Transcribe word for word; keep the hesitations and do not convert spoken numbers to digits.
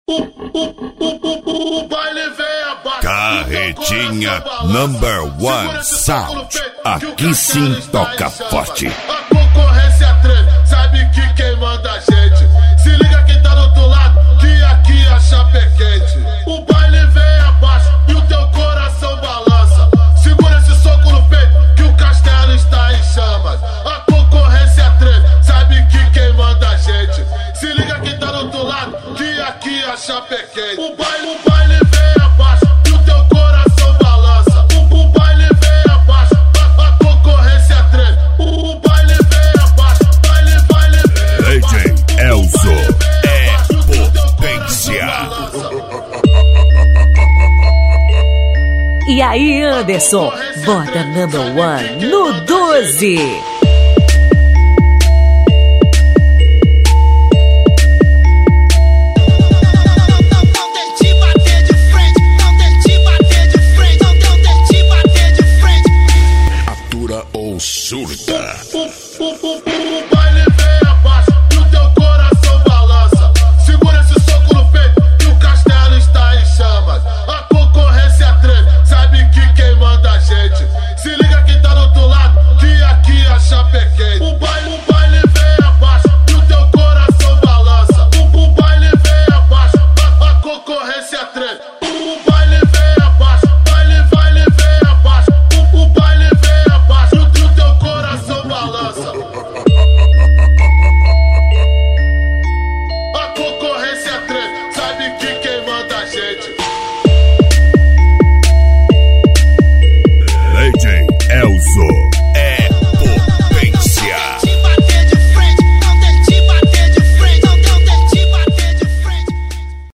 Carretinha number one sound. Aqui sim toca forte. A concorrência treme, sabe que quem manda a gente. Se liga quem tá do outro lado, que aqui a chapa é quente. O baile vem abaixo e o teu coração balança. Segura esse soco no peito, que o castelo está em chamas. A concorrência treme, sabe que quem manda a gente. Se liga quem tá do outro lado, que aqui a chapa é quente. O baile, o baile vem abaixo e o teu coração balança. O, o baile vem abaixo, a, a concorrência treme. O, o baile vem abaixo, baile, baile vem D J Elzo é potência. E aí, Anderson, bota number one no doze.